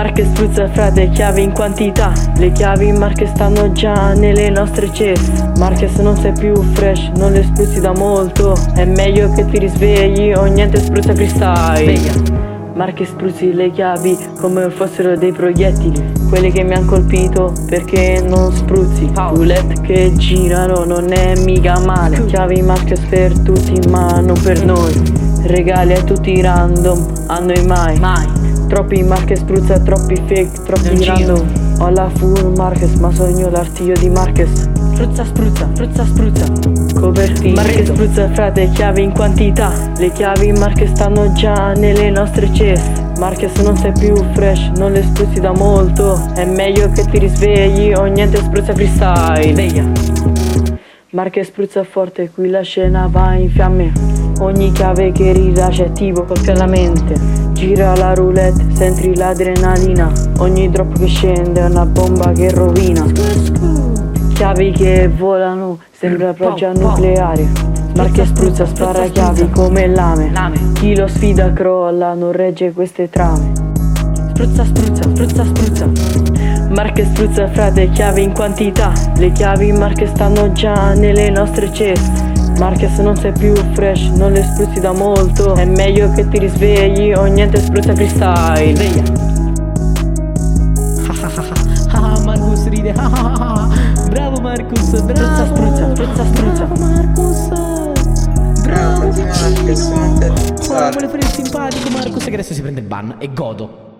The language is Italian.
Marche spruzza frate, chiavi in quantità. Le chiavi in Marche stanno già nelle nostre ceste. Marques non sei più fresh, non le spruzzi da molto. È meglio che ti risvegli o niente spruzza freestyle. Sveglia. Marques spruzzi le chiavi come fossero dei proiettili, quelli che mi han colpito perché non spruzzi. Roulette che girano non è mica male. Chiavi Marques per tutti ma non per noi. Regali a tutti random, a noi mai. Troppi Marques spruzza, troppi fake, troppi random. Ho la full Marques ma sogno l'artiglio di Marques. Spruzza, spruzza, spruzza, spruzza. Copertine, Marques spruzza frate, chiavi in quantità. Le chiavi in Marques stanno già nelle nostre ceste. Marques non sei più fresh, non le spruzzi da molto. È meglio che ti risvegli o niente spruzza freestyle. Sveglia. Marques spruzza forte, qui la scena va in fiamme. Ogni chiave che rilascia è tipo colpi alla mente. Gira la roulette, senti l'adrenalina. Ogni drop che scende è una bomba che rovina. Chiavi che volano, sembra pioggia nucleare. Marques spruzza, spara chiavi come lame. Chi lo sfida crolla, non regge queste trame. Spruzza, spruzza, spruzza, spruzza. Marques spruzza frate, chiavi in quantità. Le chiavi in Marques stanno già nelle nostre ceste. Marques non sei più fresh, non le spruzzi da molto. È meglio che ti risvegli o niente spruzza freestyle. Sveglia. Marcus ride. Bravo Marcus, bravo. Spruzza, spruzza, spruzza. Bravo Marcus. Bravo. Marcus, non te Vuole fare il simpatico Marcus che adesso si prende il ban e godo.